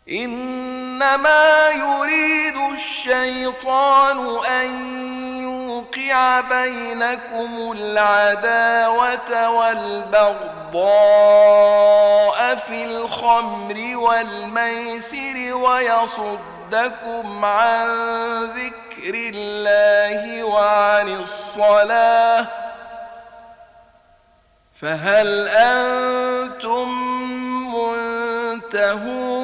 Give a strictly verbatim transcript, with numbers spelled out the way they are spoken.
إنما يريد الشيطان أن يوقع بينكم العداوة والبغضاء في الخمر والميسر ويصدكم عن ذكر الله وعن الصلاة فهل أنتم منتهون